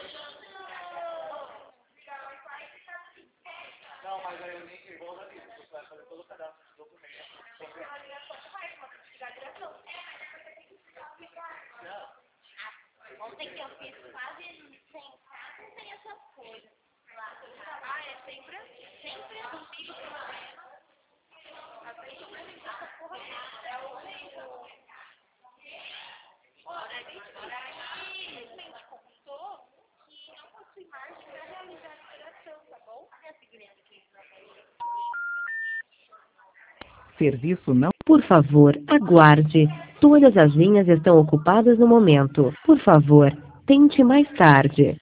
Não, mas aí eu nem vou usar isso. Você vai fazer todo o cadastro do documento. Ontem que eu fiz quase 100 casos, não tem essas coisas. Ah, é sempre comigo é o mesmo. Olha, a gente contou que não possui margem para realizar a operação, tá bom? A segurança que Serviço não. Por favor, aguarde. Todas as linhas estão ocupadas no momento. Por favor, tente mais tarde.